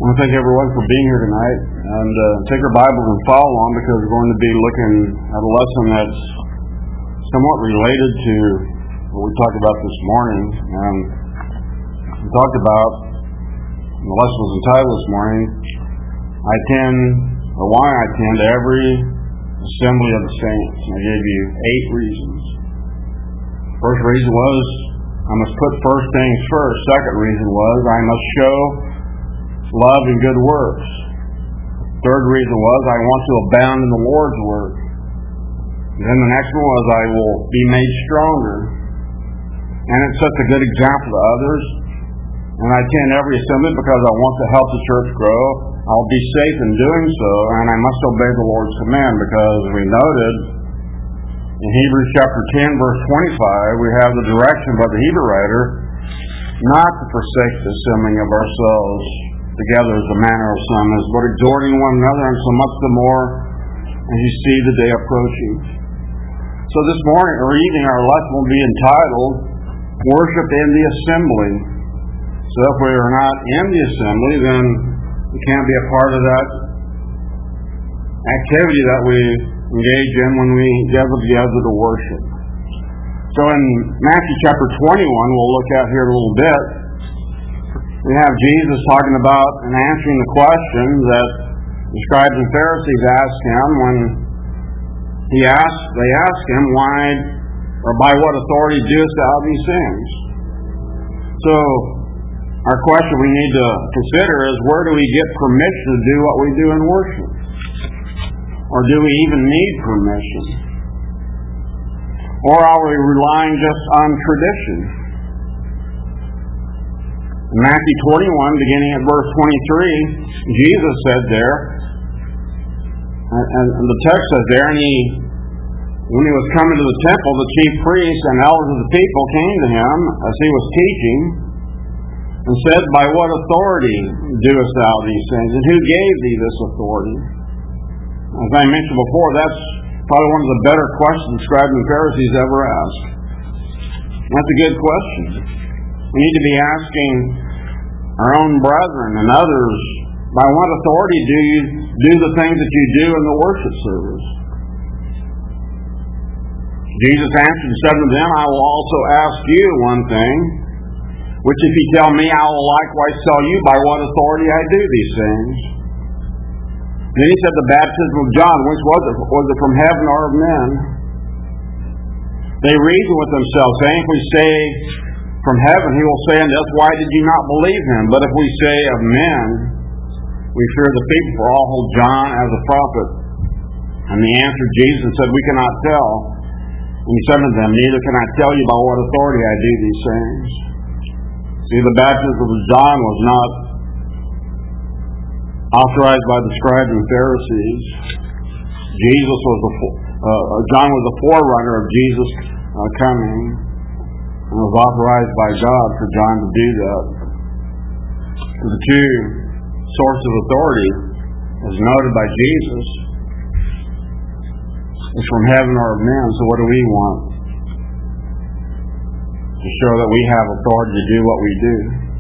I want to thank everyone for being here tonight, and take your Bibles and follow along, because we're going to be looking at a lesson that's somewhat related to what we talked about this morning. We talked about, the lesson was entitled this morning, why I attend every assembly of the saints. And I gave you 8 reasons. First reason was, I must put first things first. Second reason was, I must show love and good works. Third reason was, I want to abound in the Lord's work. And then the next one was, I will be made stronger. And it sets a good example to others. And I attend every assembly because I want to help the church grow. I'll be safe in doing so, and I must obey the Lord's command, because we noted in Hebrews chapter 10, verse 25, we have the direction by the Hebrew writer not to forsake the assembling of ourselves together as the manner of some is, but exhorting one another, and so much the more as you see the day approaching. So this morning or evening, our lesson will be entitled Worship in the Assembly. So if we are not in the assembly, then we can't be a part of that activity that we engage in when we gather together to worship. So in Matthew chapter 21, we'll look at here a little bit, we have Jesus talking about and answering the question that the scribes and Pharisees asked him when they asked him, why or by what authority doest thou these things? So our question we need to consider is, where do we get permission to do what we do in worship? Or do we even need permission? Or are we relying just on tradition? In Matthew 21, beginning at verse 23, Jesus said there, and the text says there, when he was coming to the temple, the chief priests and elders of the people came to him as he was teaching, and said, by what authority doest thou these things? And who gave thee this authority? As I mentioned before, that's probably one of the better questions the scribes and Pharisees ever asked. That's a good question. We need to be asking our own brethren and others, by what authority do you do the things that you do in the worship service? Jesus answered and said to them, I will also ask you one thing, which if you tell me, I will likewise tell you by what authority I do these things. Then he said, the baptism of John, whence was it? Was it from heaven or of men? They reasoned with themselves, saying, if we say from heaven, he will say unto us, why did you not believe him? But if we say of men, we fear the people, for all hold John as a prophet. And they answered Jesus and said, we cannot tell. And he said unto them, neither can I tell you by what authority I do these things. See, the baptism of John was not authorized by the scribes and Pharisees. John was the forerunner of Jesus coming, and was authorized by God for John to do that. The two sources of authority, as noted by Jesus, is from heaven or of men. So what do we want? To show that we have authority to do what we do.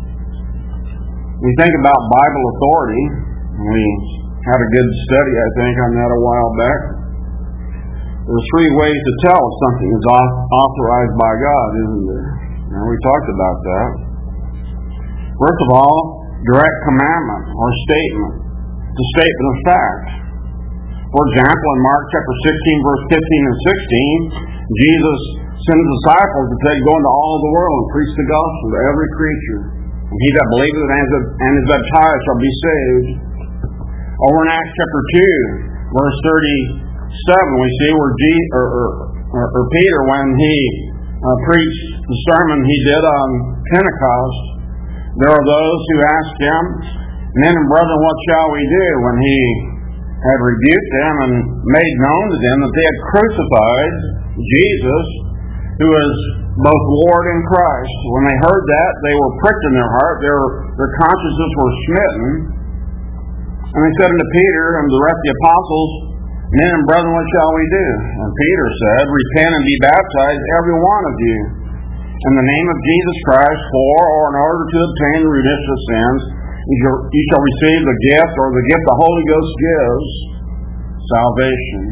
We think about Bible authority, and we had a good study, I think, on that a while back. There are 3 ways to tell if something is authorized by God, isn't there? And we talked about that. First of all, direct commandment or statement. It's a statement of fact. For example, in Mark chapter 16, verse 15 and 16, Jesus sent his disciples to say, go into all the world and preach the gospel to every creature. And he that believeth and is baptized shall be saved. Over in Acts chapter 2, verse 37, we see where Peter, when he preached the sermon he did on Pentecost, there are those who asked him, men and brethren, what shall we do? When he had rebuked them and made known to them that they had crucified Jesus, who is both Lord and Christ. When they heard that, they were pricked in their heart, their consciences were smitten, and they said unto Peter and the rest of the apostles, men and brethren, what shall we do? And Peter said, repent and be baptized, every one of you, in the name of Jesus Christ, for or in order to obtain the remission of sins, You shall receive the gift, or the gift the Holy Ghost gives, salvation.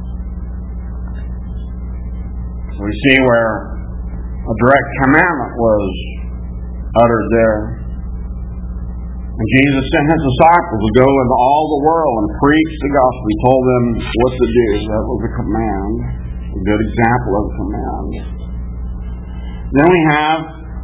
So we see where a direct commandment was uttered there. And Jesus sent his disciples to go into all the world and preach the gospel. He told them what to do. That was a command, a good example of a command. Then we have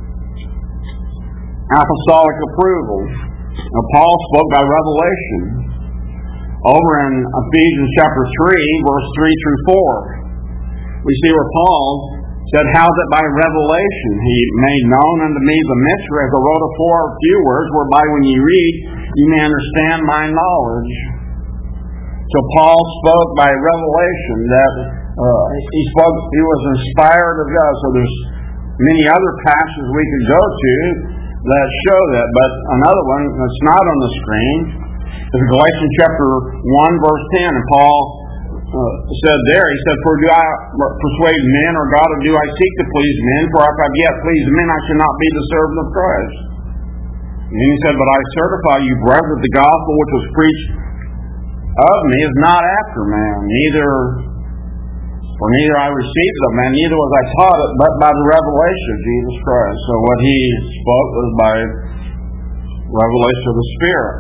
apostolic approval. Now, Paul spoke by revelation. Over in Ephesians chapter 3, verse 3 through 4, we see where Paul said, "How that by revelation he made known unto me the mystery, as I wrote afore a few words, whereby when ye read, ye may understand my knowledge." So Paul spoke by revelation, that he was inspired of God. So there's many other passages we could go to that show that, but another one that's not on the screen is Galatians chapter 1, verse 10, and Paul said there, he said, "For do I persuade men, or God, or do I seek to please men? For if I've yet pleased men, I should not be the servant of Christ." And then he said, "But I certify you, brethren, that the gospel which was preached of me is not after man, neither I received it of man, neither was I taught it, but by the revelation of Jesus Christ." So what he spoke was by revelation of the Spirit.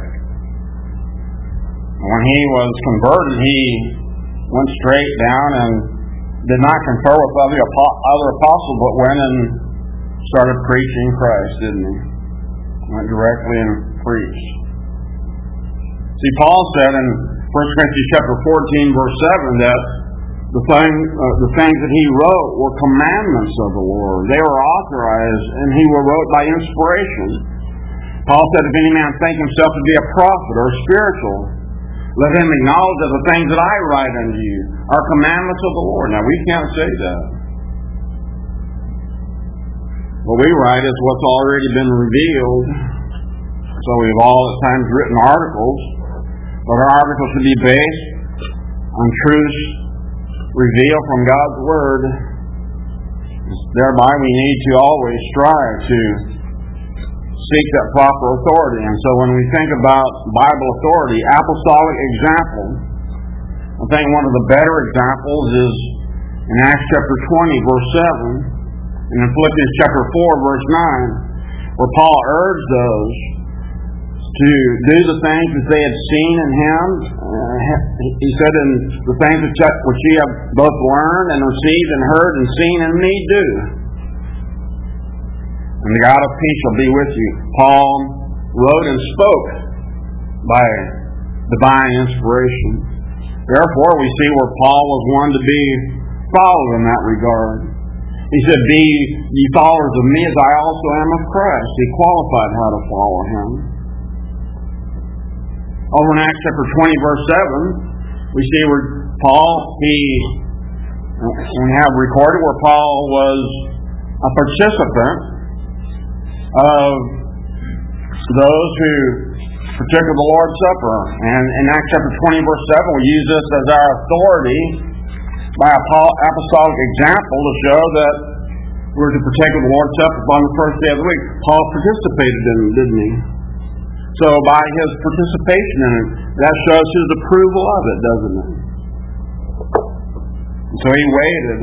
When he was converted, he went straight down and did not confer with other apostles, but went and started preaching Christ, didn't he? Went directly and preached. See, Paul said in 1 Corinthians chapter 14, verse 7, that the things that he wrote were commandments of the Lord. They were authorized, and he wrote by inspiration. Paul said, "If any man think himself to be a prophet or spiritual, let him acknowledge that the things that I write unto you are commandments of the Lord." Now, we can't say that. What we write is what's already been revealed. So we've all at times written articles, but our articles should be based on truths revealed from God's Word. Thereby we need to always strive to seek that proper authority. And so when we think about Bible authority, apostolic example, I think one of the better examples is in Acts chapter 20, verse 7, and in Philippians chapter 4, verse 9, where Paul urged those to do the things that they had seen in him. He said, "In the things which ye have both learned and received and heard and seen in me, do. And the God of peace shall be with you." Paul wrote and spoke by divine inspiration. Therefore, we see where Paul was one to be followed in that regard. He said, "Be ye followers of me as I also am of Christ." He qualified how to follow him. Over in Acts chapter 20, verse 7, we see where we have recorded where Paul was a participant of those who partook of the Lord's Supper. And in Acts chapter 20, verse 7, we use this as our authority by apostolic example to show that we're to partake of the Lord's Supper on the first day of the week. Paul participated in it, didn't he? So by his participation in it, that shows his approval of it, doesn't it? And so he waited.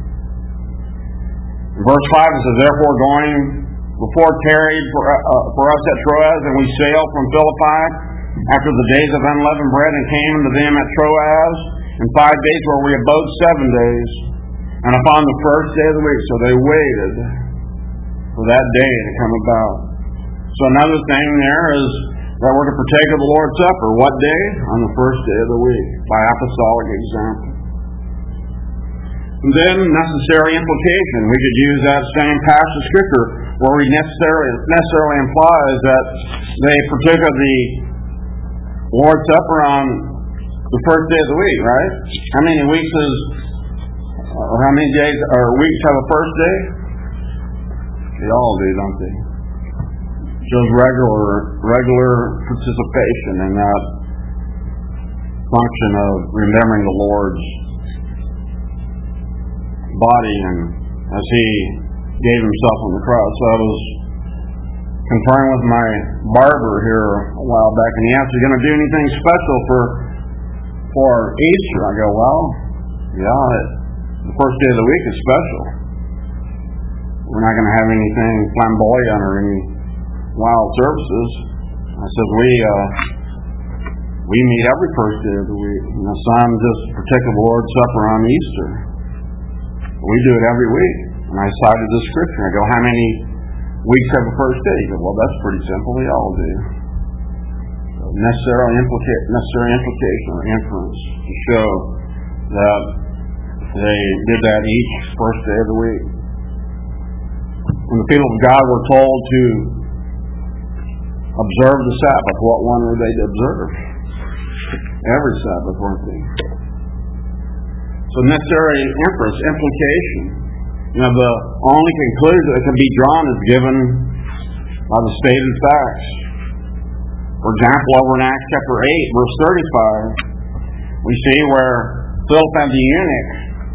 In verse 5 it says, "Therefore going before tarried for us at Troas, and we sailed from Philippi after the days of unleavened bread, and came unto them at Troas in 5 days, where we abode 7 days, and upon the first day of the week." So they waited for that day to come about. So another thing there is that we're to partake of the Lord's Supper. What day? On the first day of the week, by apostolic example. And then necessary implication. We could use that same passage of Scripture where we necessarily implies that they partook of the Lord's Supper on the first day of the week, right? How many weeks or how many days or weeks have a first day? They all do, don't they? Shows regular participation in that function of remembering the Lord's body and as He gave Himself on the cross. So it was conferring with my barber here a while back, and he asked, "Are you going to do anything special for Easter?" I go, "Well, yeah, the first day of the week is special. We're not going to have anything flamboyant or any wild services." I said, we meet every first day of the week. And the Son just partake of the Lord's Supper on Easter. We do it every week. And I cited the scripture. I go, "How many weeks have a first day?" He goes, "Well, that's pretty simple. We all do." So necessary implication or inference to show that they did that each first day of the week. When the people of God were told to observe the Sabbath, what one were they to observe? Every Sabbath, weren't they? So necessary inference, implication. The only conclusion that can be drawn is given by the stated facts. For example, over in Acts chapter 8, verse 35, we see where Philip and the eunuch,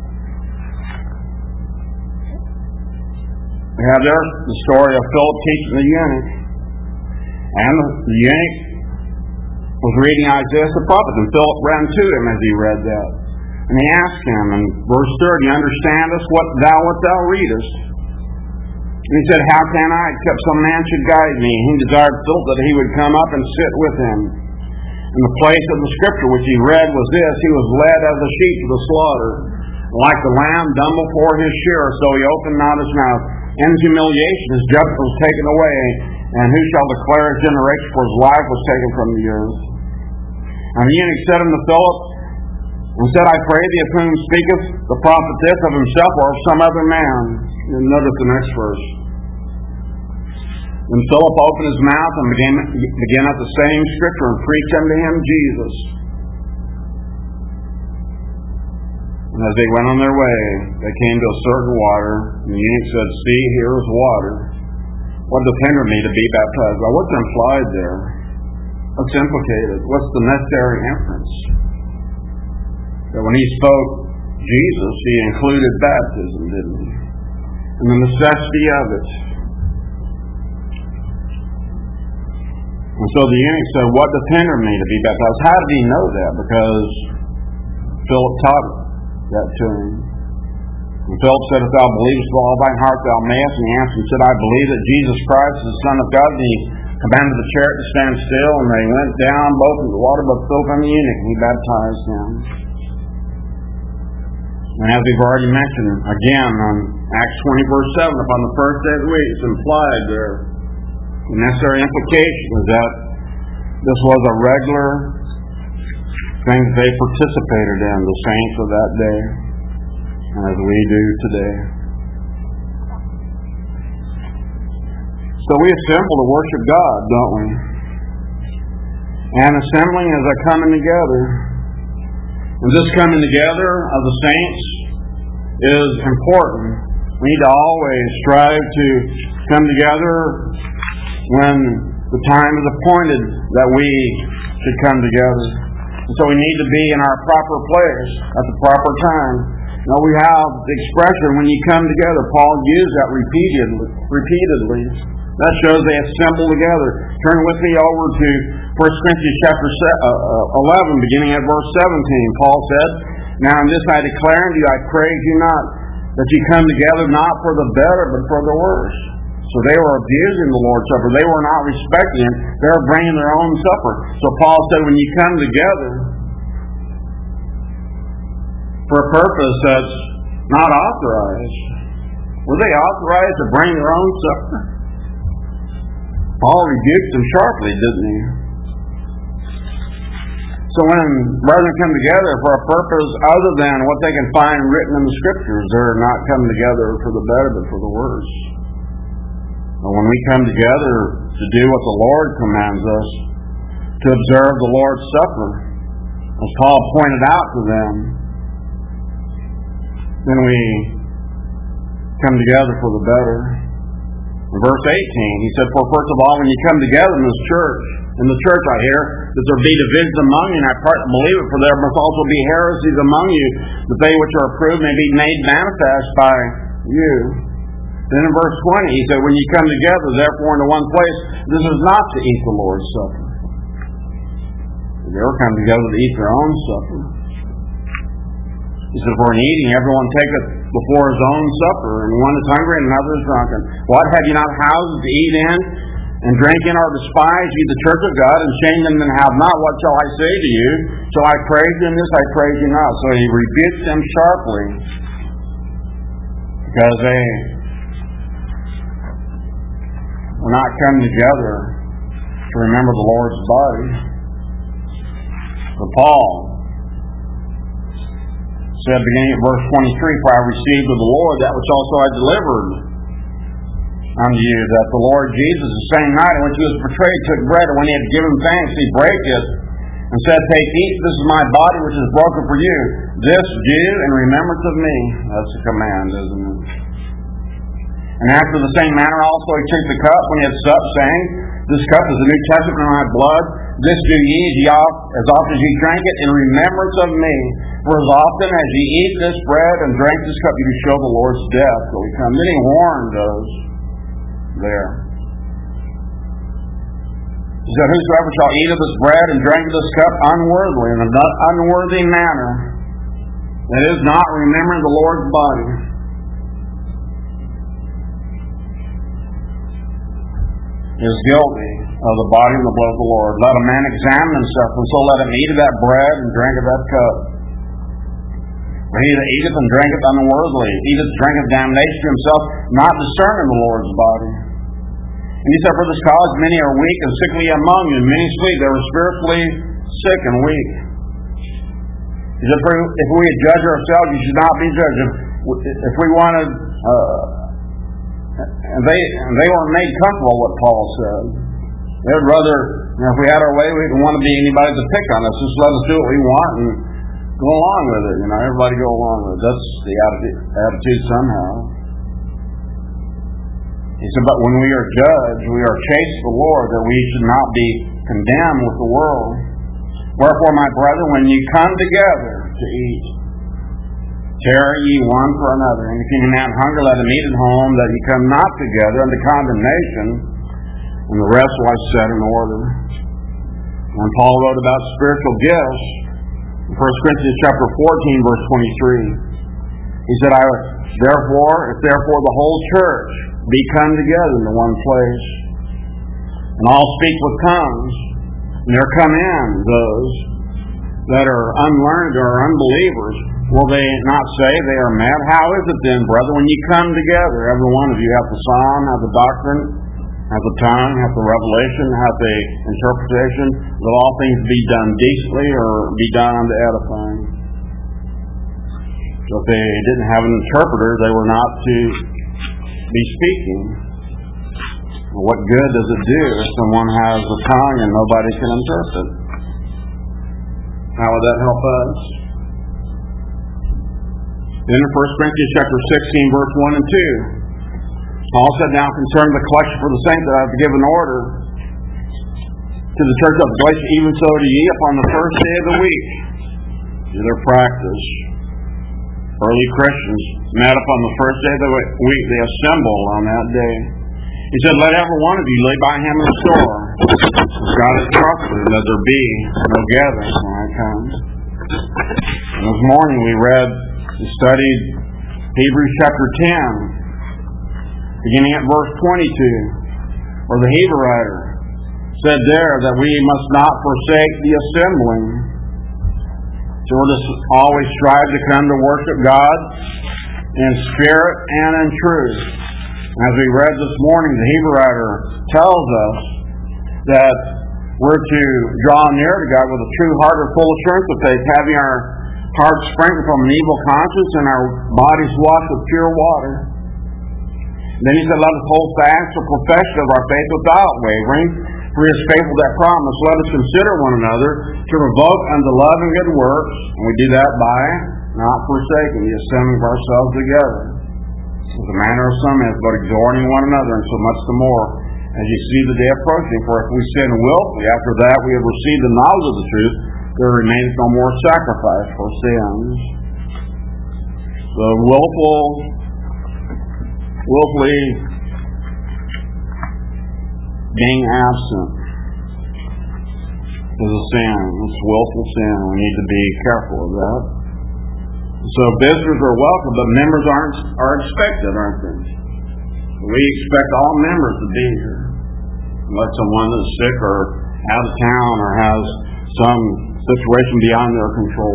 we have there the story of Philip teaching the eunuch. And the eunuch was reading Isaiah the prophet, and Philip ran to him as he read that. And he asked him in verse 30, "Understandest what thou readest?" And he said, "How can I, except some man should guide me?" He desired Philip that he would come up and sit with him. And the place of the scripture which he read was this: "He was led as a sheep to the slaughter. Like the lamb dumb before his shearer, so he opened not his mouth. In humiliation his justice was taken away. And who shall declare his generation? For his life was taken from the earth." And the eunuch said unto Philip, and said, "I pray thee, of whom speaketh the prophet this, of himself or of some other man?" And notice the next verse. Then Philip opened his mouth and began at the same scripture and preached unto him Jesus. And as they went on their way, they came to a certain water, and the eunuch said, "See, here is water. What doth hinder me to be baptized?" Well, what's implied there? What's implicated? What's the necessary inference? That when he spoke Jesus, he included baptism, didn't he? And the necessity of it. And so the eunuch said, "What doth hinder me to be baptized?" How did he know that? Because Philip taught that to him. And Philip said, "If thou believest with all thine heart, thou mayest." And he answered and said, "I believe that Jesus Christ is the Son of God." And he commanded the chariot to stand still, and they went down both into the water, both Philip and the eunuch, and he baptized him. And as we've already mentioned, again, on Acts 20, verse 7, upon the first day of the week, it's implied there. The necessary implication is that this was a regular thing that they participated in, the saints of that day, as we do today. So we assemble to worship God, don't we? And assembling is a coming together. And this coming together of the saints is important. We need to always strive to come together when the time is appointed that we should come together. And so we need to be in our proper place at the proper time. Now we have the expression, "when you come together." Paul used that repeatedly. That shows they assemble together. Turn with me over to 1 Corinthians chapter 11, beginning at verse 17. Paul said, "Now in this I declare unto you, I praise you not, that you come together not for the better, but for the worse." So they were abusing the Lord's Supper. They were not respecting it. They were bringing their own supper. So Paul said, when you come together for a purpose that's not authorized, were they authorized to bring their own supper? Paul rebuked them sharply, didn't he? So when brethren come together for a purpose other than what they can find written in the Scriptures, they're not coming together for the better, but for the worse. And when we come together to do what the Lord commands us, to observe the Lord's Supper, as Paul pointed out to them, then we come together for the better. In verse 18, he said, "For first of all, when you come together in the church I hear, that there be divisions among you, and I partly believe it, for there must also be heresies among you, that they which are approved may be made manifest by you. Then in verse 20, he said, when you come together, therefore, into one place, this is not to eat the Lord's Supper. They ever come together to eat their own supper. He said, for in eating, everyone taketh before his own supper, and one is hungry and another is drunken. What, have you not houses to eat in, and drink in, or despise ye the church of God, and shame them that have not? What shall I say to you? Shall I praise you in this? I praise you not. So he rebukes them sharply, because they will not come together to remember the Lord's body. So Paul said, beginning at verse 23, for I received of the Lord that which also I delivered unto you, that the Lord Jesus, the same night in which he was betrayed, took bread, and when he had given thanks, he brake it, and said, take, eat, this is my body which is broken for you. This do in remembrance of me. That's a command, isn't it? And after the same manner also he took the cup when he had supped, saying, this cup is the New Testament in my blood. This do ye as often as ye drink it in remembrance of me. For as often as ye eat this bread and drink this cup, you do show the Lord's death till he come. Then he warned those there. He said, whosoever shall eat of this bread and drink of this cup unworthily, in an unworthy manner, that is not remembering the Lord's body, is guilty of the body and the blood of the Lord. Let a man examine himself, and so let him eat of that bread and drink of that cup. For he that eateth and drinketh unworthily, eateth and drinketh damnation to himself, not discerning the Lord's body. And he said, for this cause many are weak and sickly among you, and many sleep. They were spiritually sick and weak. He said, for if we had judged ourselves, you should not be judged. If we wanted... And they weren't made comfortable, what Paul said. They would rather, if we had our way, we didn't want to be anybody to pick on us. Just let us do what we want and go along with it. Everybody go along with it. That's the attitude somehow. He said, but when we are judged, we are chaste to the Lord, that we should not be condemned with the world. Wherefore, my brethren, when you come together to eat, tarry ye one for another. And if any man hunger, let him eat at home, that ye come not together unto condemnation. And the rest was set in order. When Paul wrote about spiritual gifts, in 1 Corinthians chapter 14, verse 23, he said, if therefore the whole church be come together into one place, and all speak with tongues, and there come in those that are unlearned or unbelievers, will they not say they are mad? How is it then, brother, when you come together, every one of you hath the psalm, hath the doctrine, hath the tongue, hath the revelation, hath the interpretation, that all things be done decently or be done unto edifying. So if they didn't have an interpreter, they were not to be speaking. Well, what good does it do if someone has a tongue and nobody can interpret? How would that help us? Then in 1 Corinthians chapter 16, verse 1 and 2, Paul said, now concerning the collection for the saints that I have given order to the church of Galatia, even so do ye upon the first day of the week. Do their practice. Early Christians met upon the first day of the week. They assembled on that day. He said, let every one of you lay by him in the store, as God has trusted, that there be no gathering when I come. And this morning we studied Hebrews chapter 10, beginning at verse 22, where the Hebrew writer said there that we must not forsake the assembling. So we're to always strive to come to worship God in spirit and in truth. As we read this morning, the Hebrew writer tells us that we're to draw near to God with a true heart or full assurance of faith, having our hearts sprinkled from an evil conscience and our bodies washed with pure water. Then he said, let us hold fast the profession of our faith without wavering, for he is faithful that promise. Let us consider one another to provoke unto love and good works, and we do that by not forsaking the assembling of ourselves together, as the manner of some is, but exhorting one another, and so much the more as you see the day approaching. For if we sin willfully, after that we have received the knowledge of the truth, there remains no more sacrifice for sins. The willful willfully being absent is a sin. It's willful sin. We need to be careful of that. So visitors are welcome, but members are expected, aren't they? We expect all members to be here, unless someone is sick or out of town or has some situation beyond their control.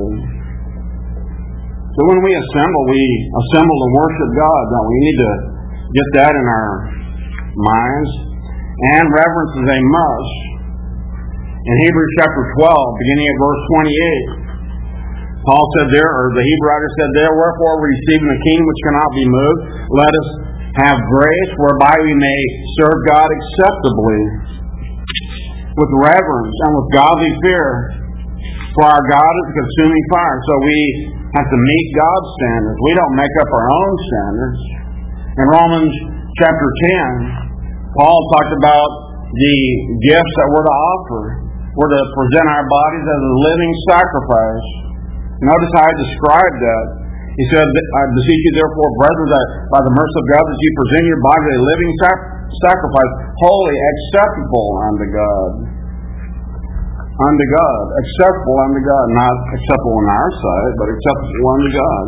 So when we assemble to worship God, don't we? We need to get that in our minds. And reverence is a must. In Hebrews chapter 12, beginning at verse 28, Paul said there, or the Hebrew writer said there, wherefore receiving the kingdom which cannot be moved, let us have grace whereby we may serve God acceptably, with reverence and with godly fear. For our God is a consuming fire. So we have to meet God's standards. We don't make up our own standards. In Romans chapter 10, Paul talked about the gifts that we're to offer. We're to present our bodies as a living sacrifice. Notice how I described that. He said, I beseech you therefore, brethren, that by the mercy of God, that you present your body as a living sacrifice, holy, acceptable unto God. Unto God. Acceptable unto God. Not acceptable in our sight, but acceptable unto God.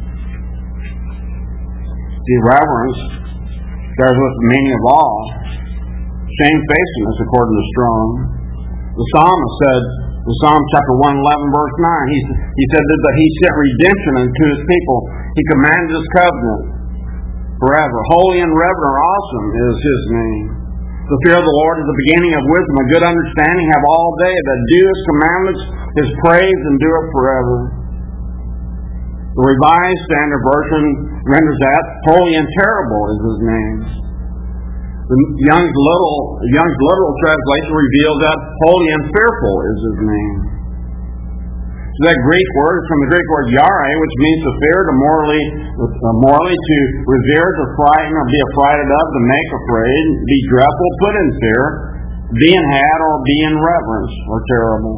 See, reverence bears with the meaning of awe. Shamefacedness, according to Strong. The psalmist said, in Psalm chapter 111, verse 9, he said that he sent redemption unto his people. He commanded his covenant forever. Holy and reverent or awesome is his name. The fear of the Lord is the beginning of wisdom. A good understanding have all they that do his commandments, his praise endureth forever. The Revised Standard Version renders that, holy and terrible is his name. The Young's literal translation reveals that holy and fearful is his name. So that Greek word is from the Greek word yare, which means to fear, to morally to revere, to frighten or be affrighted of, to make afraid, be dreadful, put in fear, be in had or be in reverence or terrible.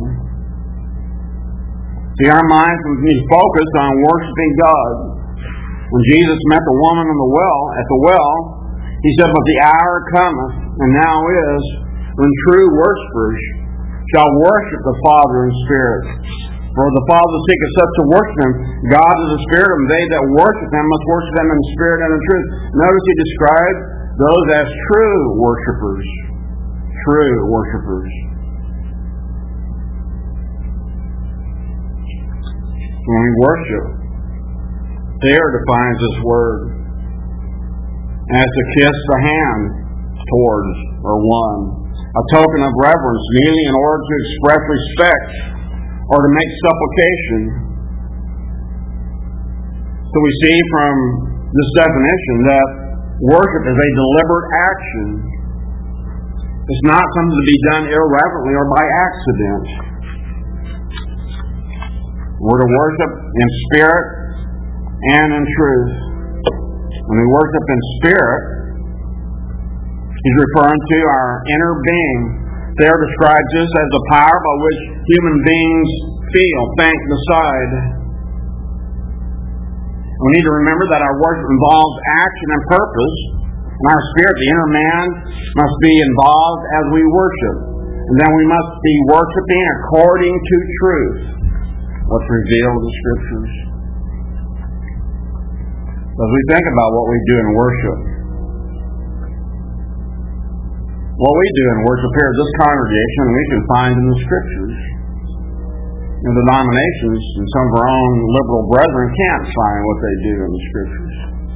See, our minds need to focus on worshiping God. When Jesus met the woman at the well, he said, but the hour cometh, and now is, when true worshippers shall worship the Father in spirit. For the Father seeketh such to worship him. God is a spirit, and they that worship him must worship him in spirit and in truth. Notice he described those as true worshippers. True worshippers. When we worship, there defines this word as to kiss the hand towards or one. A token of reverence, kneeling in order to express respect or to make supplication. So we see from this definition that worship is a deliberate action. It's not something to be done irreverently or by accident. We're to worship in spirit and in truth. When we worship in spirit, he's referring to our inner being. There describes this as the power by which human beings feel, think, decide. We need to remember that our worship involves action and purpose. And our spirit, the inner man, must be involved as we worship. And then we must be worshiping according to truth, what's revealed in the Scriptures. As we think about what we do in worship, what we do in worship here at this congregation, we can find in the Scriptures. In denominations and some of our own liberal brethren can't find what they do in the Scriptures.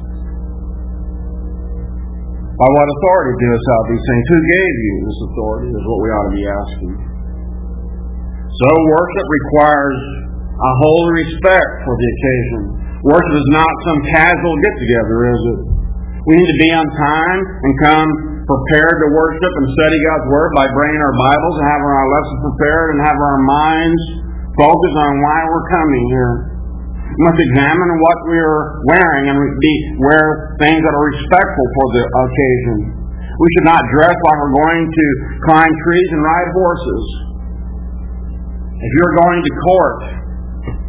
By what authority doest thou these things? Who gave you this authority is what we ought to be asking. So worship requires a holy respect for the occasion. Worship is not some casual get-together, is it? We need to be on time and come prepared to worship and study God's Word by bringing our Bibles and having our lessons prepared and having our minds focused on why we're coming here. We must examine what we are wearing and wear things that are respectful for the occasion. We should not dress like we're going to climb trees and ride horses. If you're going to court,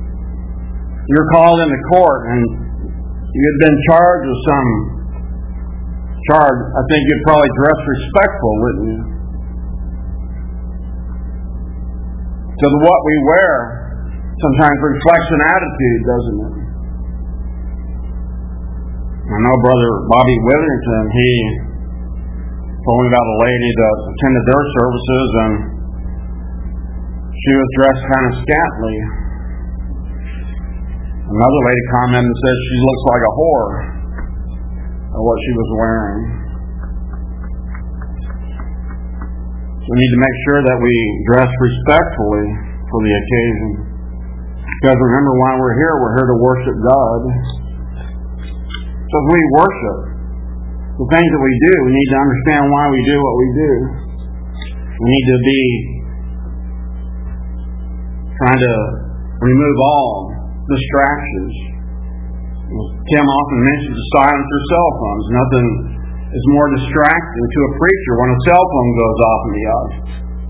you're called into court and you've been charged with some charge, I think you'd probably dress respectful, wouldn't you? So what we wear sometimes reflects an attitude, doesn't it? I know Brother Bobby Witherington, he told me about a lady that attended their services, and she was dressed kind of scantily. Another lady commented and said she looks like a whore of what she was wearing. We need to make sure that we dress respectfully for the occasion. Because remember, while we're here to worship God. So as we worship, the things that we do, we need to understand why we do what we do. We need to be trying to remove all distractions. Tim often mentions the silence of cell phones. Nothing is more distracting to a preacher when a cell phone goes off in the office.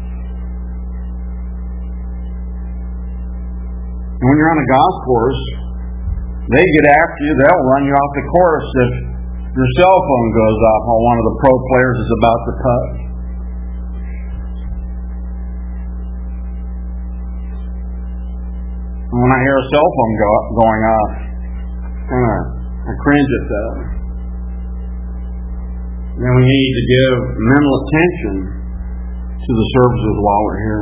And when you're on a golf course, they get after you. They'll run you off the course if your cell phone goes off while one of the pro players is about to putt. And when I hear a cell phone going off, I cringe at that. And we need to give mental attention to the services while we're here.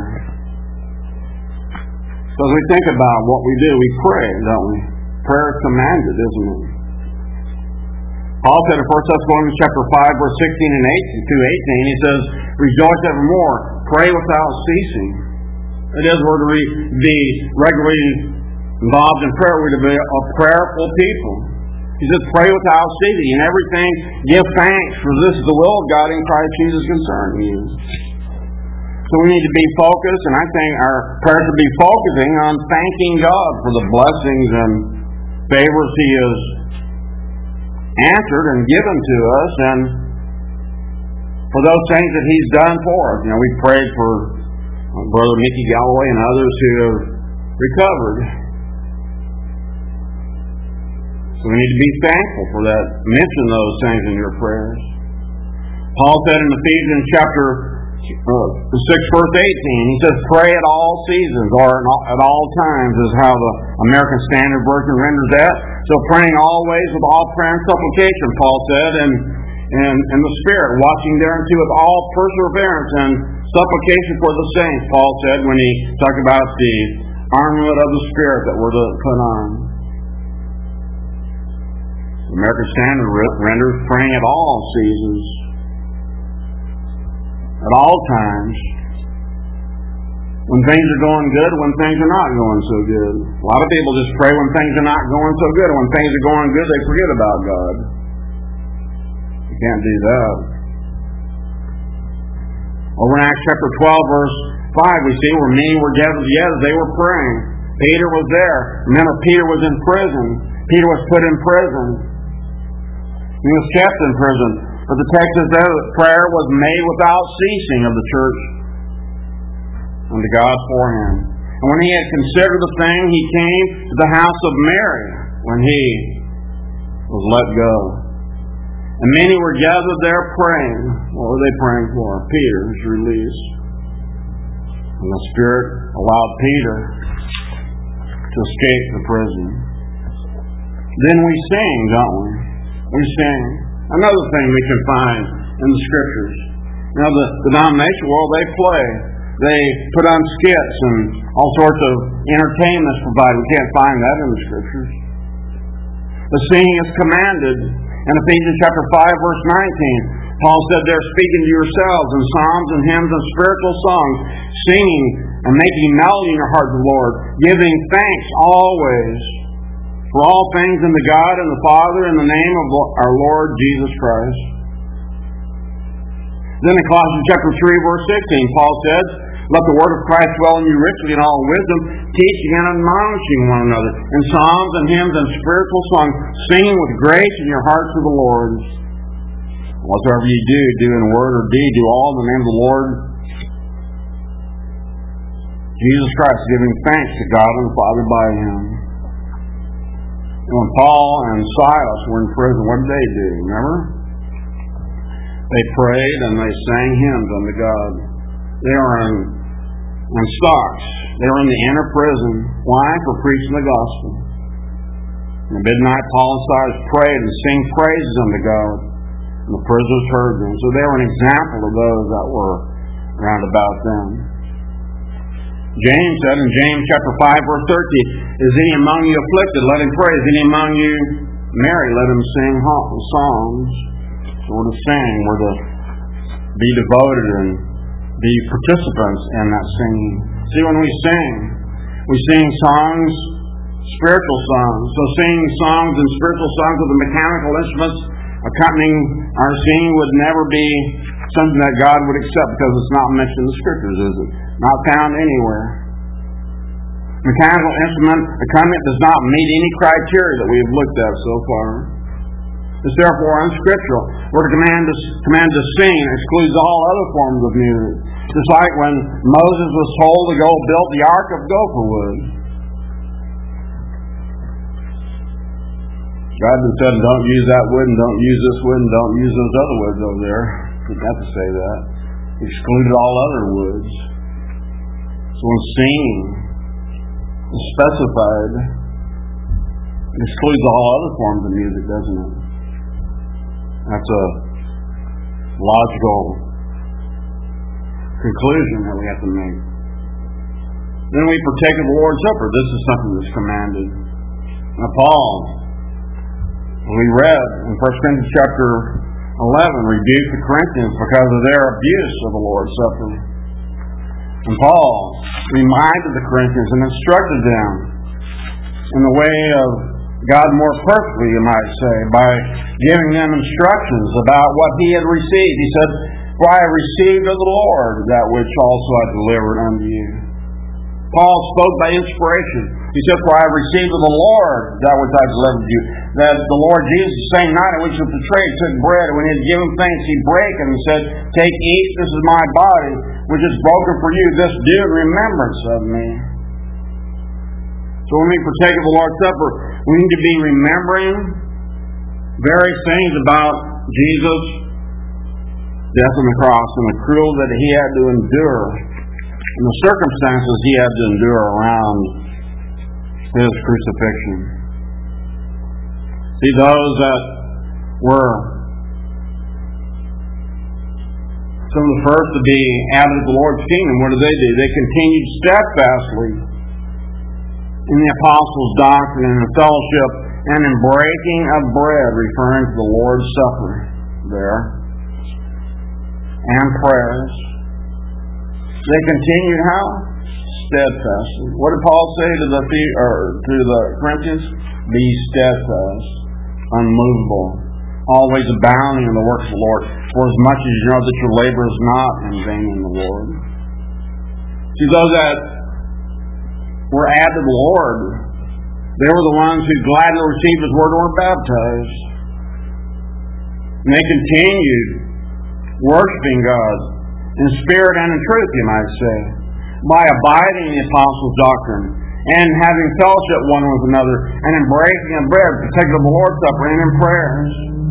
So as we think about what we do, we pray, don't we? Prayer is commanded, isn't it? Paul said in 1 Thessalonians chapter 5, verse 16 and 18, he says, "Rejoice evermore, pray without ceasing." It is, we're to be regularly involved in prayer. We're to be a prayerful people. He says, pray without ceasing. In everything, give thanks, for this is the will of God in Christ Jesus concerning you. So we need to be focused, and I think our prayer should be focusing on thanking God for the blessings and favors He has answered and given to us, and for those things that He's done for us. You know, we prayed for Brother Mickey Galloway and others who have recovered. So we need to be thankful for that. Mention those things in your prayers. Paul said in Ephesians chapter 6, verse 18, he says, pray at all seasons, or at all times is how the American Standard Version renders that. So praying always with all prayer and supplication, Paul said, and in the Spirit, watching thereunto with all perseverance and supplication for the saints, Paul said, when he talked about the armament of the Spirit that we're to put on. The American Standard renders praying at all seasons, at all times, when things are going good, when things are not going so good. A lot of people just pray when things are not going so good. When things are going good, they forget about God. You can't do that. Over in Acts chapter 12, verse 5, we see where many were gathered together. They were praying. Peter was there. Remember, Peter was in prison. Peter was put in prison. He was kept in prison. But the text says there that prayer was made without ceasing of the church unto God for him. And when he had considered the thing, he came to the house of Mary when he was let go. And many were gathered there praying. What were they praying for? Peter's release. And the Spirit allowed Peter to escape the prison. Then we sing, don't we? We sing. Another thing we can find in the Scriptures. You know, the denomination world, they play. They put on skits and all sorts of entertainments provided. We can't find that in the Scriptures. The singing is commanded. In Ephesians chapter 5, verse 19, Paul said they're speaking to yourselves in psalms and hymns and spiritual songs, singing and making melody in your heart to the Lord, giving thanks always for all things unto God and the Father in the name of our Lord Jesus Christ. Then in Colossians chapter 3, verse 16, Paul said, let the word of Christ dwell in you richly in all wisdom, teaching and admonishing one another in psalms and hymns and spiritual songs, singing with grace in your hearts to the Lord. Whatsoever you do in word or deed, do all in the name of the Lord Jesus Christ, giving thanks to God and the Father by Him. And when Paul and Silas were in prison, what did they do? Remember? They prayed and they sang hymns unto God. They were in stocks. They were in the inner prison. Why? For preaching the gospel. In the midnight, Paul and Silas prayed and sang praises unto God. And the prisoners heard them. So they were an example of those that were round about them. James said in James chapter 5, verse 13, Is any among you afflicted? Let him pray. Is any among you merry? Let him sing songs. So we're to sing. We're to be devoted and be participants in that singing. See, when we sing songs, spiritual songs. So singing songs and spiritual songs with the mechanical instruments accompanying our singing would never be something that God would accept because it's not mentioned in the Scriptures, is it? Not found anywhere. Mechanical instrument accompaniment does not meet any criteria that we have looked at so far. It's therefore unscriptural. We're command to sing excludes all other forms of music. Just like when Moses was told to go build the ark of gopher wood. God said, don't use that wood and don't use this wood and don't use those other woods over there. He got to say that. He excluded all other woods. So when singing is specified, it excludes all other forms of music, doesn't it? That's a logical conclusion that we have to make. Then we partake of the Lord's Supper. This is something that's commanded. Now Paul, we read in 1 Corinthians chapter 11, rebuked the Corinthians because of their abuse of the Lord's Supper. And Paul reminded the Corinthians and instructed them in the way of God more perfectly, you might say, by giving them instructions about what he had received. He said, For I have received of the Lord that which also I delivered unto you. Paul spoke by inspiration. He said, For I have received of the Lord that which I delivered you. That the Lord Jesus, the same night in which he was betrayed, took bread, and when he had given thanks, he brake it and said, Take, eat, this is my body, which is broken for you. This do in remembrance of me. So when we partake of the Lord's Supper, we need to be remembering various things about Jesus' death on the cross and the cruelty that he had to endure and the circumstances he had to endure around his crucifixion. See, those that were some of the first to be added to the Lord's kingdom, what did they do? They continued steadfastly in the apostles' doctrine and the fellowship and in breaking of bread, referring to the Lord's Supper there, and prayers. They continued how? Steadfastly. What did Paul say to the Corinthians? Be steadfast, unmovable, always abounding in the works of the Lord, for as much as you know that your labor is not in vain in the Lord. See, those that were added to the Lord, they were the ones who gladly received his word and were baptized. And they continued worshiping God in spirit and in truth, you might say, by abiding in the apostles' doctrine and having fellowship one with another and in breaking of bread, partaking of the Lord's Supper and in prayers.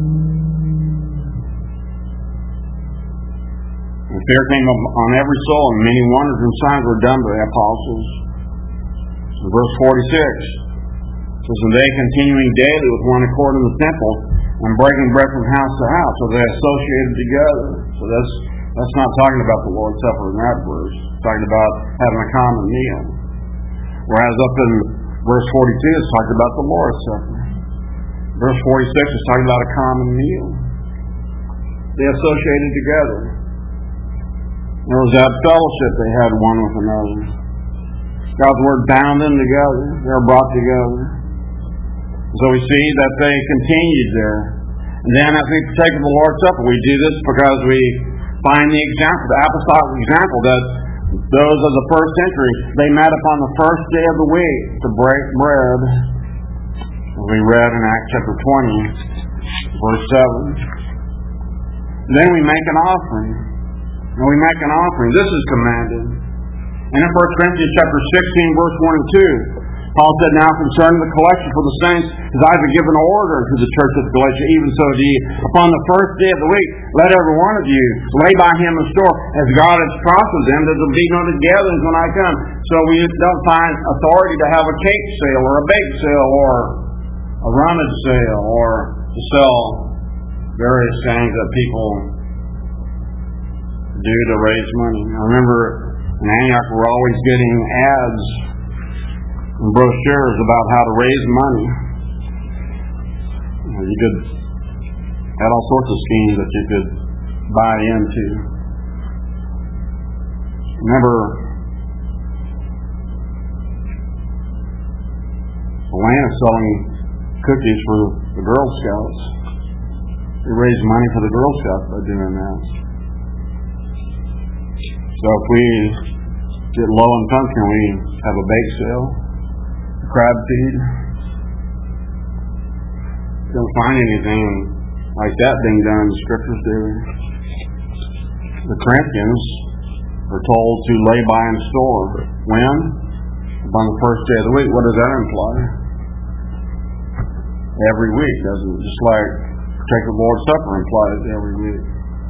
And fear came on every soul, and many wonders and signs were done by the apostles. So verse 46 says, And they continuing daily with one accord in the temple and breaking bread from house to house, so they associated together. So that's not talking about the Lord's Supper in that verse. It's talking about having a common meal. Whereas up in verse 42, it's talking about the Lord's Supper. Verse 46 is talking about a common meal. They associated together. There was that fellowship they had one with another. God's Word bound them together. They were brought together. So we see that they continued there. And then as we partake of the Lord's Supper, we do this because we find the example, the apostolic example, that those of the first century, they met upon the first day of the week to break bread. As we read in Acts chapter 20, verse 7. Then we make an offering. And we make an offering. This is commanded. And in 1 Corinthians chapter 16, verse 1 and 2, Paul said, now concerning the collection for the saints, as I have given order to the church of Galatia, even so do ye. Upon the first day of the week, let every one of you lay by him in store, as God has promised them, that there will be no togethers when I come. So we don't find authority to have a cake sale, or a bake sale, or a rummage sale, or to sell various things that people do to raise money. I remember in Antioch, we're always getting ads and brochures about how to raise money. You could had all sorts of schemes that you could buy into. Remember Atlanta selling cookies for the Girl Scouts. They raise money for the Girl Scouts by doing that. So if we get low income, can we have a bake sale? A crab feed? Don't find anything like that being done in the Scriptures, do we? The Corinthians are told to lay by in store. When? Upon the first day of the week. What does that imply? Every week, doesn't it? Just like take the Lord's Supper implies every week.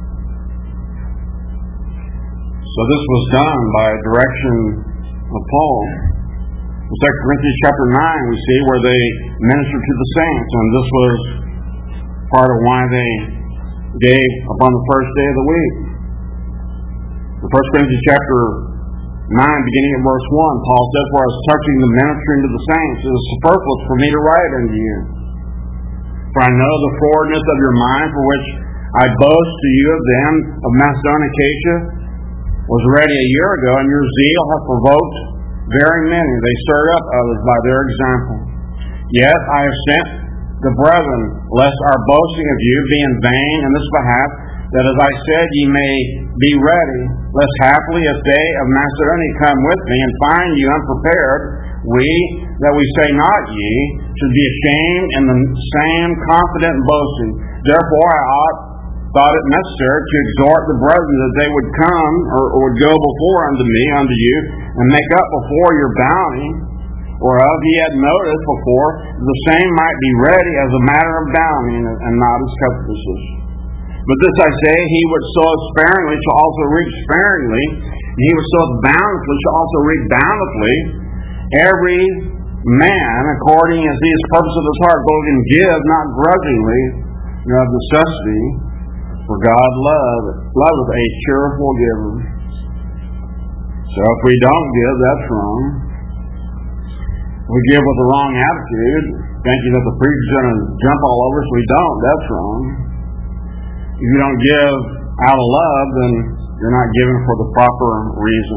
So this was done by direction of Paul. In 2 Corinthians chapter 9, we see where they ministered to the saints, and this was part of why they gave upon the first day of the week. In 1 Corinthians chapter 9, beginning at verse 1, Paul says, for as touching the ministering to the saints, it is superfluous for me to write unto you. For I know the forwardness of your mind, for which I boast to you of them of Macedonia and Achaia, was ready a year ago, and your zeal hath provoked very many. They stirred up others by their example. Yet I have sent the brethren, lest our boasting of you be in vain in this behalf, that as I said, ye may be ready, lest haply if they of Macedonia come with me, and find you unprepared, we, that we say not ye, should be ashamed in the same confident boasting. Therefore I thought it necessary to exhort the brethren that they would come, or would go before unto me, unto you, and make up before your bounty, whereof ye had noticed before, the same might be ready as a matter of bounty, and not as covetousness. But this I say, he which soweth sparingly shall also reap sparingly, and he which soweth bountifully shall also reap bountifully. Every man, according as he is purpose of his heart, both can give, not grudgingly, nor of necessity, for God loveth a cheerful giver. So if we don't give, that's wrong. If we give with the wrong attitude, thinking that the preacher's going to jump all over us, we don't, that's wrong. If you don't give out of love, then you're not giving for the proper reason.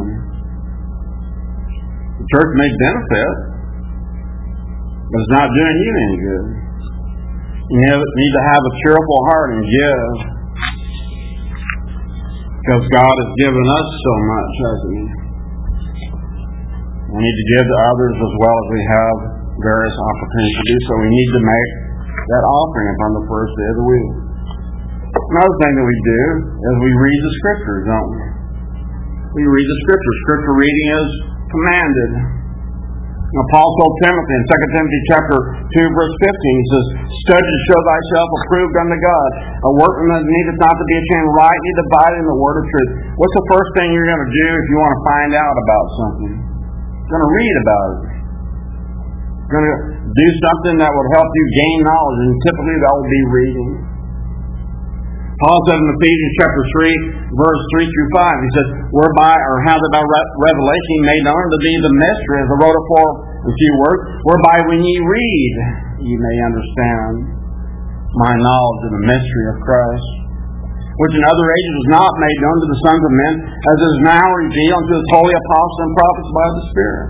The church may benefit, but it's not doing you any good. You need to have a cheerful heart and give, because God has given us so much, hasn't He? We need to give to others as well as we have various opportunities to do so. We need to make that offering upon the first day of the week. Another thing that we do is we read the Scriptures, don't we? We read the Scriptures. Scripture reading is commanded. Now, Paul told Timothy in 2 Timothy chapter 2, verse 15, he says, study to show thyself approved unto God, a workman that needeth not to be ashamed, rightly dividing the word of truth. What's the first thing you're going to do if you want to find out about something? You're going to read about it. You're going to do something that would help you gain knowledge, and typically that will be reading. Paul said in Ephesians chapter 3, verse 3 through 5, he says, whereby, or how that by revelation made known unto thee the mystery, as I wrote it for a few words, whereby when ye read, ye may understand my knowledge of the mystery of Christ, which in other ages was not made known to the sons of men, as is now revealed unto his holy apostles and prophets by the Spirit.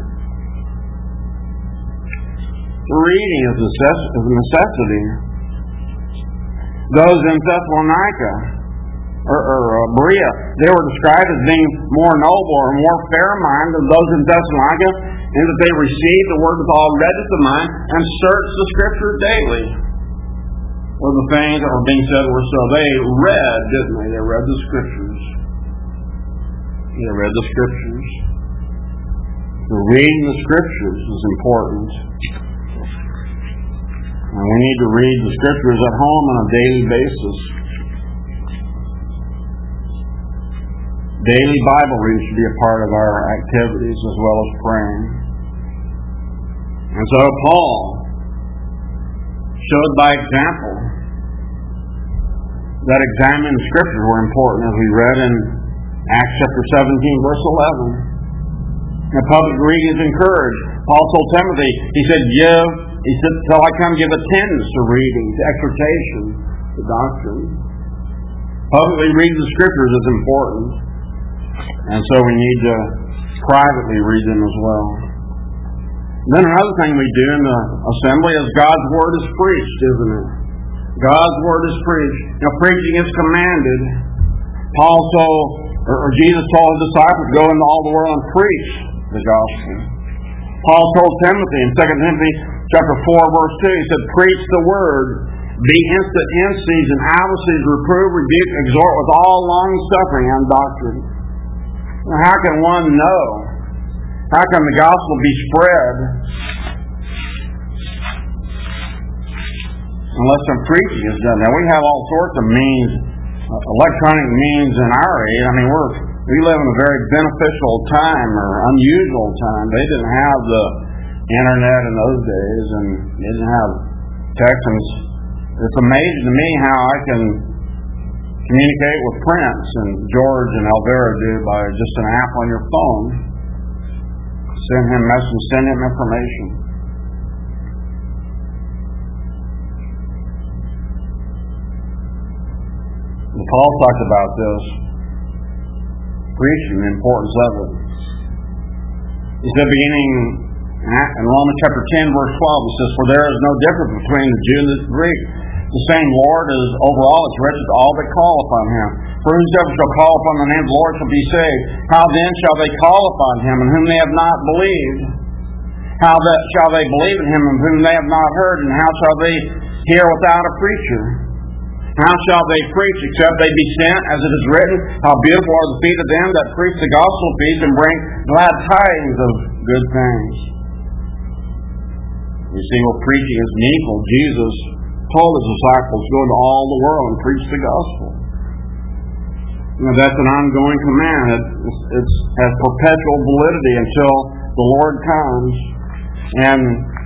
Reading is a necessity. Those in Thessalonica or Berea, they were described as being more noble or more fair-minded than those in Thessalonica, in that they received the word with all readiness of mind and searched the Scripture daily. Well, the things that were being said were so. They read, didn't they? They read the Scriptures. They read the Scriptures. The reading the Scriptures is important. And we need to read the Scriptures at home on a daily basis. Daily Bible reading should be a part of our activities as well as praying. And so Paul showed by example that examining the Scriptures were important, as we read in Acts chapter 17, verse 11. And public reading is encouraged. Paul told Timothy, he said, till I come, give attendance to reading, to exhortation, to doctrine. Publicly reading the Scriptures is important. And so we need to privately read them as well. And then another thing we do in the assembly is God's Word is preached, isn't it? God's Word is preached. Now, preaching is commanded. Jesus told his disciples, go into all the world and preach the gospel. Paul told Timothy in 2 Timothy chapter 4, verse 2, he said, preach the Word. Be instant in season, out of season, reprove, rebuke, exhort with all long suffering and doctrine. Now, how can one know? How can the gospel be spread unless some preaching is done? Now, we have all sorts of means, electronic means in our age. I mean, we live in a very beneficial time or unusual time. They didn't have the internet in those days, and they didn't have texts. It's amazing to me how I can communicate with Prince and George and Elvira do by just an app on your phone. Send him messages, send him information. And Paul talked about this, preaching, the importance of it. He said, beginning in Romans chapter 10, verse 12, he says, for there is no difference between the Jew and the Greek. The same Lord is over all, it's wretched to all that call upon him. For whosoever shall call upon the name of the Lord shall be saved. How then shall they call upon him in whom they have not believed? How shall they believe in him in whom they have not heard? And how shall they hear without a preacher? How shall they preach except they be sent? As it is written, how beautiful are the feet of them that preach the gospel of peace and bring glad tidings of good things. You see, what preaching is needful. Jesus told his disciples, go into all the world and preach the gospel. Now, that's an ongoing command. It has perpetual validity until the Lord comes. And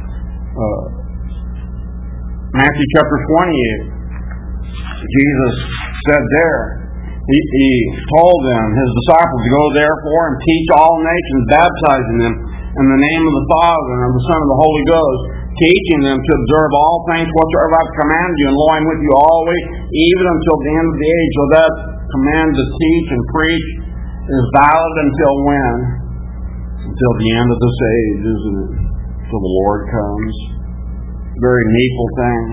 Matthew chapter 28, Jesus said there, he told them, his disciples, go therefore and teach all nations, baptizing them in the name of the Father and of the Son and of the Holy Ghost, teaching them to observe all things whatsoever I've commanded you, and lo, I'm with you always, even until the end of the age. So that command to teach and preach is valid until when? Until the end of this age, isn't it? Until the Lord comes. Very needful thing.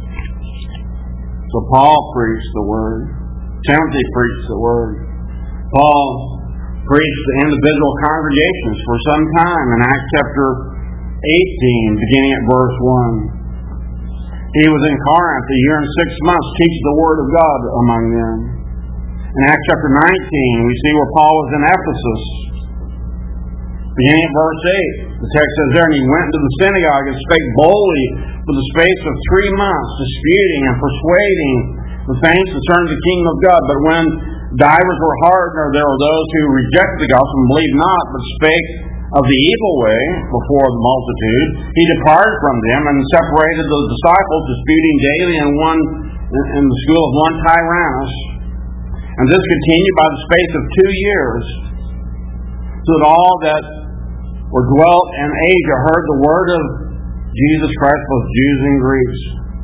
So Paul preached the Word. Timothy preached the Word. Paul preached to individual congregations for some time in Acts chapter 18, beginning at verse 1. He was in Corinth a year and 6 months, teaching the Word of God among them. In Acts chapter 19, we see where Paul was in Ephesus. Beginning at verse 8, the text says there, and he went into the synagogue and spake boldly for the space of 3 months, disputing and persuading the things concerning the kingdom of God. But when divers were hardened, or there were those who rejected the gospel and believed not, but spake of the evil way before the multitude, he departed from them and separated the disciples, disputing daily in the school of one Tyrannus. And this continued by the space of 2 years, so that all that were dwelt in Asia heard the word of Jesus Christ, both Jews and Greeks.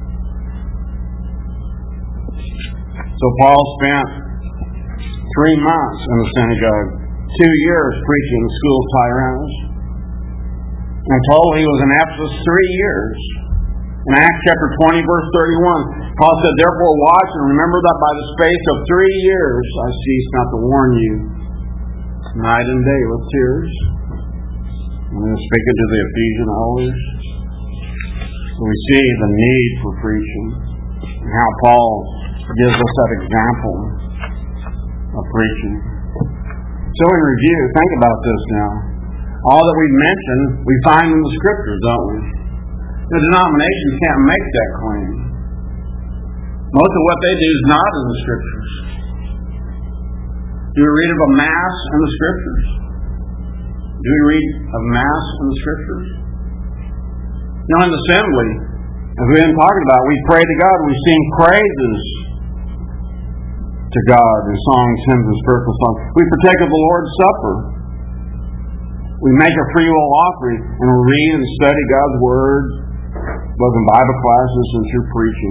So Paul spent 3 months in the synagogue, 2 years preaching in the school of Tyrannus. And told he was in Ephesus 3 years. In Acts chapter 20, verse 31, Paul said, therefore watch and remember that by the space of 3 years I cease not to warn you, night and day with tears. I'm speaking to the Ephesian elders. So we see the need for preaching and how Paul gives us that example of preaching. So in review, think about this now. all that we mention, we find in the Scriptures, don't we? The denominations can't make that claim. Most of what they do is not in the Scriptures. Do we read of a Mass in the Scriptures? Do we read of Mass in the Scriptures? You know, in the assembly, as we've been talking about, we pray to God, we sing praises to God in songs, hymns, and spiritual songs. We partake of the Lord's Supper. We make a free will offering, and we read and study God's Word, both in Bible classes and through preaching.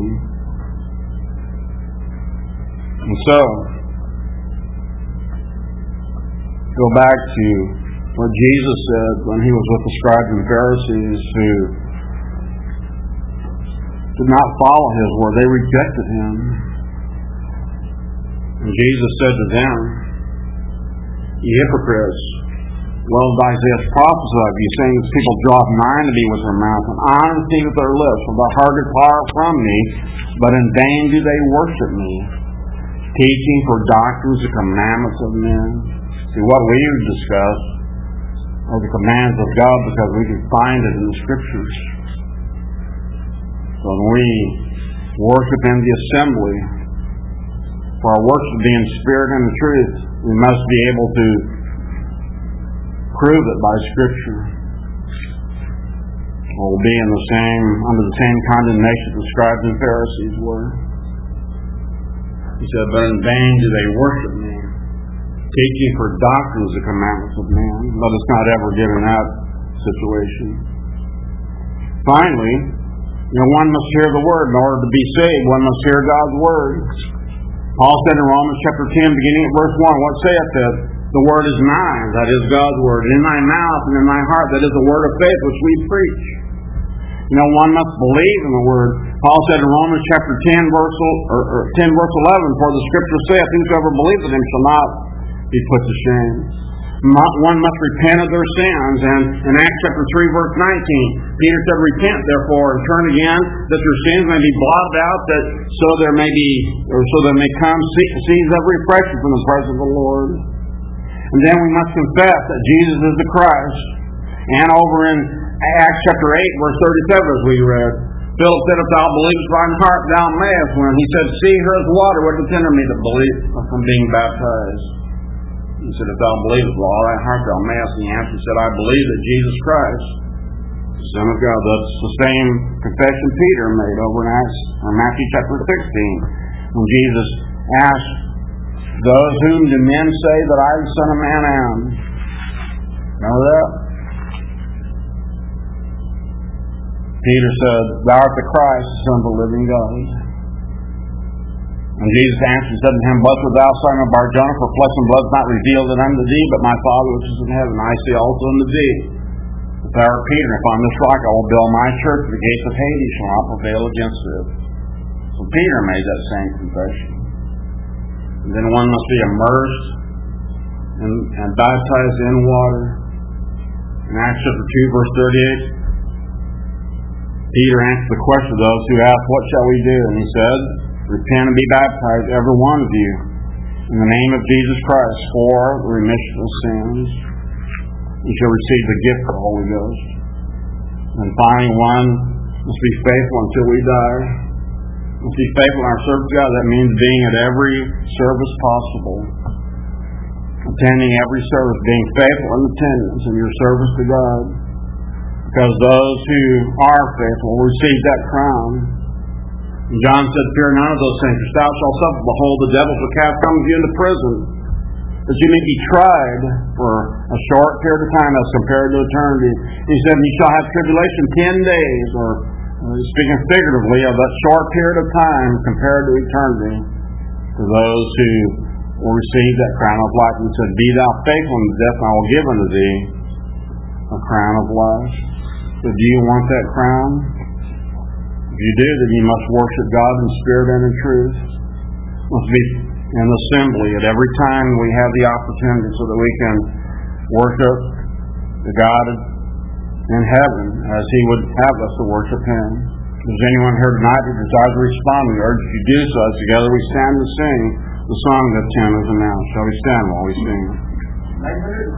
And so, go back to what Jesus said when he was with the scribes and Pharisees who did not follow his word. They rejected him. And Jesus said to them, "Ye hypocrites, well did Isaiah prophesy of you, saying that people draw nigh to me with their mouth, and honesty with their lips, for their heart depart from me, but in vain do they worship me, teaching for doctrines the commandments of men." See, what we've discussed are the commands of God because we can find it in the Scriptures. So when we worship in the assembly, for our worship to be in spirit and in truth, we must be able to prove it by Scripture. We'll be under the same condemnation the scribes and Pharisees were. He said, "But in vain do they worship me, teaching for doctrines the commandments of man." Let us not ever get in that situation. Finally, one must hear the Word. In order to be saved, one must hear God's Word. Paul said in Romans chapter 10, beginning at verse 1, "What saith it? The Word is nigh," that is God's Word, "in thy mouth and in thy heart," that is the Word of faith which we preach. One must believe in the Word. Paul said in Romans chapter 10, verse 11, "For the Scripture saith, whosoever believeth in him shall not be put to shame." One must repent of their sins. And in Acts chapter 3, verse 19, Peter said, "Repent therefore and turn again, that your sins may be blotted out, that so there may come seasons of refreshing from the presence of the Lord." And then we must confess that Jesus is the Christ. And over in Acts chapter 8, verse 37, as we read, Philip said, "If thou believest in thine heart, thou mayest." When he said, "See, here is water, what does it hinder me to believe from being baptized?" He said, "If thou believest with all thy heart, thou mayest." And the answer said, "I believe that Jesus Christ, the Son of God." That's the same confession Peter made over in Matthew chapter 16, when Jesus asked, "Those whom do men say that I, the Son of Man, am?" Remember that? Peter said, "Thou art the Christ, the Son of the living God." And Jesus answered and said to him, "Blessed art thou, Simon Bar-Jonah, for flesh and blood is not revealed it unto thee, but my Father which is in heaven. I say also unto thee, that thou art Peter, and upon this rock I will build my church, and the gates of Hades shall not prevail against it." So Peter made that same confession. And then one must be immersed and baptized in water. In Acts chapter 2, verse 38, Peter answered the question of those who asked, "What shall we do?" And he said, "Repent and be baptized, every one of you, in the name of Jesus Christ, for the remission of sins. You shall receive the gift of the Holy Ghost." And finally, one must be faithful until we die. Must be faithful in our service to God. That means being at every service possible, attending every service, being faithful in attendance in your service to God. Because those who are faithful will receive that crown. And John said, "Fear none of those things, which thou shalt suffer. Behold, the devil shall cast some of you into prison, that you may be tried for a short period of time as compared to eternity." He said, "You shall have tribulation 10 days, or speaking figuratively of that short period of time compared to eternity, for those who will receive that crown of life." And he said, "Be thou faithful unto death, and I will give unto thee a crown of life." So do you want that crown? If you do, then you must worship God in spirit and in truth. Must be in assembly at every time we have the opportunity, so that we can worship the God in heaven as He would have us to worship Him. If there's anyone here tonight who desires to respond, we urge you to do so. As together we stand and sing the song that Tim has announced. Shall we stand while we sing?